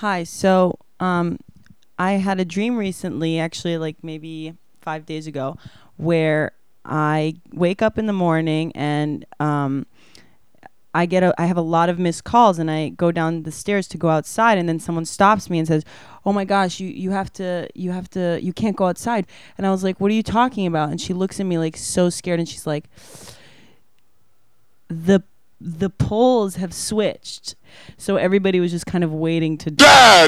Hi. I had a dream recently, actually, like maybe 5 days ago, where I wake up in the morning and I have a lot of missed calls, and I go down the stairs to go outside, and then someone stops me and says, "Oh my gosh, you can't go outside." And I was like, "What are you talking about?" And she looks at me like so scared, and she's like, "The the poles have switched." So everybody was just kind of waiting to